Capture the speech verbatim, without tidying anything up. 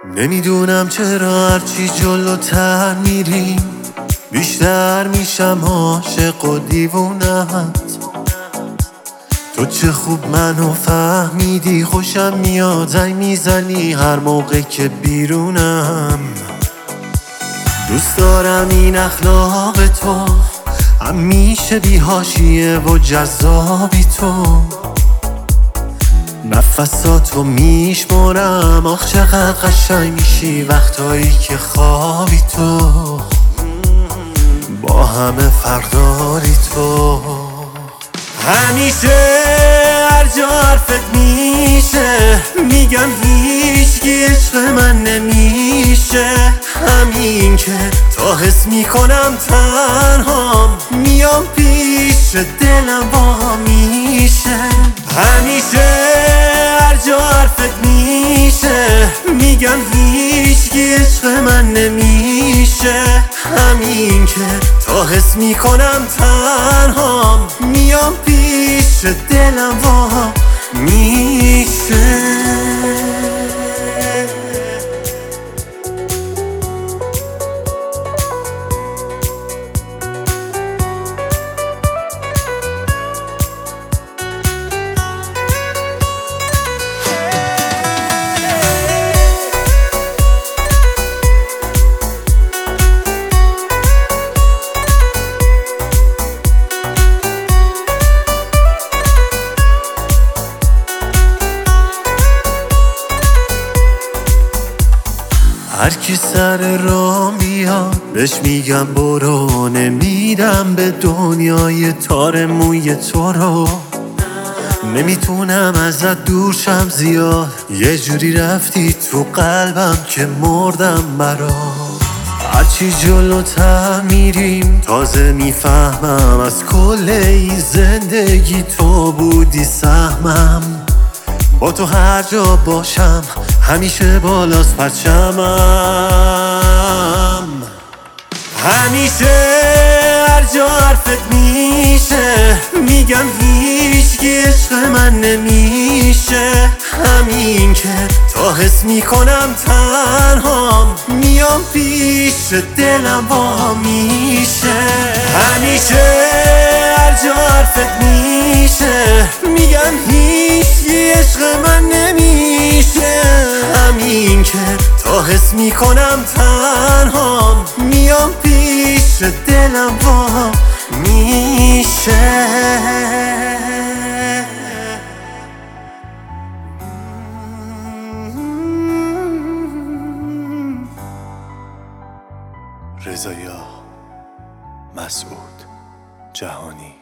نمیدونم چرا هرچی جلوتر میریم بیشتر میشم عاشق و دیوونت. تو چه خوب منو فهمیدی، خوشم میاد زنگ میزنی هر موقع که بیرونم. دوست دارم این اخلاق تو، همیشه بی حاشیه و جذابی تو. نفساتو میشمرم، آخ چقدر قشنگ میشی وقتایی که خوابی تو. با همه فرق داری تو، همیشه هر جا حرفت میشه میگم هیچکی عشق من نمیشه. همین که تا حس میکنم تنهام میام پیش دلم با میشه. همیشه هر جا حرفت میشه میگم هیچکی عشق من نمیشه. همین که تا حس میکنم تنهام میام پیش دلم وا میشه. هر کی سر راه میاد بهش میگم برو، نمیدم به دنیای تار موی تو رو. نمیتونم ازت دور شم زیاد، یه جوری رفتی تو قلبم که مردم برات. هرچی جلوتر میریم تازه میفهمم از کل این زندگی تو بودی سهمم. با تو هر جا باشم همیشه بالاست پرچمم. همیشه هر جا حرفت میشه میگم هیچکی عشق من نمیشه. همین که تا حس میکنم تنهام میام پیش دلم وا میشه. همیشه هر جا حرفت میشه میگم هیچکی عشق من نمیشه. همین که تا حس میکنم تنهام میام پیش دلم وا میشه. رضایا مسعود جهانی.